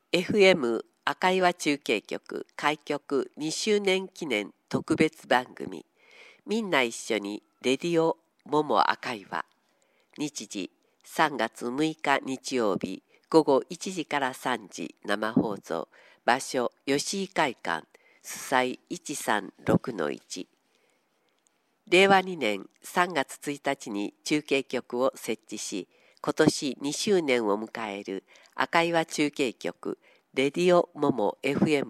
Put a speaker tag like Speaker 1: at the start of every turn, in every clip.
Speaker 1: FM 赤岩中継局開局2周年記念特別番組みんな一緒にレディオもも赤岩。日時3月6日日曜日午後1時から3時生放送。場所吉井会館主催136-1。令和2年3月1日に中継局を設置し、今年2周年を迎える赤岩中継局レディオモモ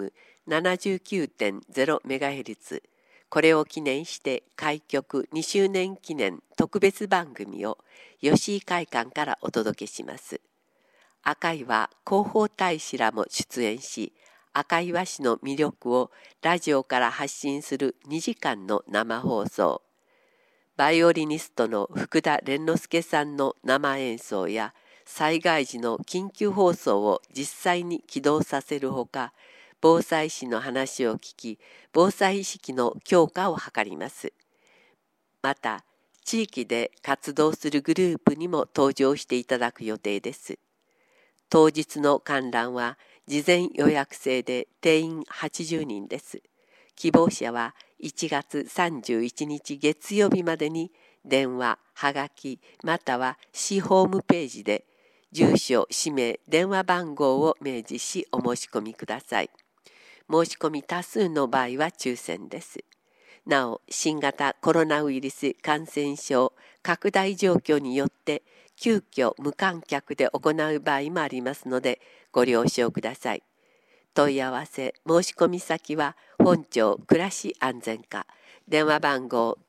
Speaker 1: FM79.0MHz、これを記念して開局2周年記念特別番組を吉井会館からお届けします。赤岩広報大使らも出演し、赤岩市の魅力をラジオから発信する2時間の生放送。バイオリニストの福田蓮之助さんの生演奏や災害時の緊急放送を実際に起動させるほか、防災士の話を聞き、防災意識の強化を図ります。また、地域で活動するグループにも登場していただく予定です。当日の観覧は事前予約制で定員80人です。希望者は1月31日月曜日までに電話、はがき、または市ホームページで住所、氏名、電話番号を明示しお申し込みください。申し込み多数の場合は抽選です。なお、新型コロナウイルス感染症拡大状況によって急遽無観客で行う場合もありますのでご了承ください。問い合わせ申し込み先は本庁暮らし安全課、電話番号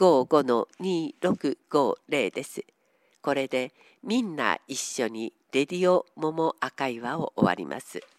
Speaker 1: 955-2650 です。これでみんな一緒にレディオもも赤岩を終わります。